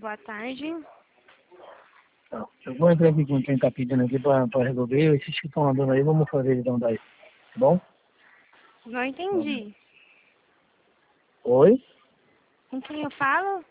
Boa tarde. Eu vou entrar aqui com quem tá pedindo aqui pra resolver. Esses que estão andando aí, vamos fazer então daí. Tá bom? Não entendi. Oi? Com quem eu falo?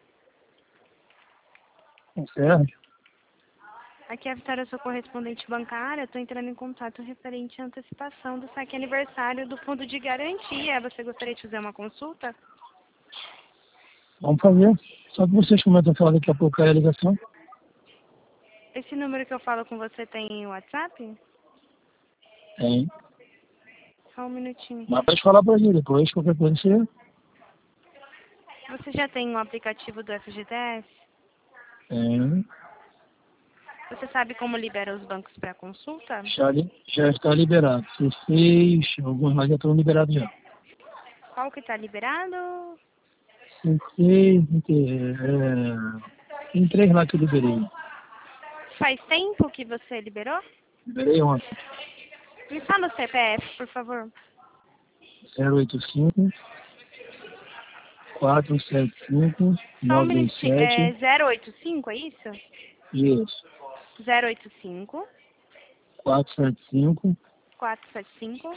Com Sérgio? Aqui é a Vitória, eu sou correspondente bancária. Estou entrando em contato referente à antecipação do saque aniversário do fundo de garantia. Você gostaria de fazer uma consulta? Vamos fazer. Só que vocês começam a falar daqui a pouco aí a ligação. Esse número que eu falo com você tem WhatsApp? Tem. Só um minutinho. Mas pode falar pra ele depois, qualquer coisa você... Você já tem um aplicativo do FGTS? Tem. Você sabe como libera os bancos para consulta? Já está liberado. Se fez, alguns mais já estão liberados já. Qual que está liberado? Se fez, tem 3 lá que eu liberei. Faz tempo que você liberou? Liberei ontem. Me fala o CPF, por favor. 085 475 Só um minutinho. 927. 085, é isso? Isso. 085 475 475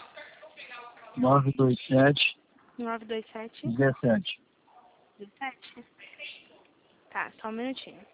927 927 17. 17. Tá, só um minutinho.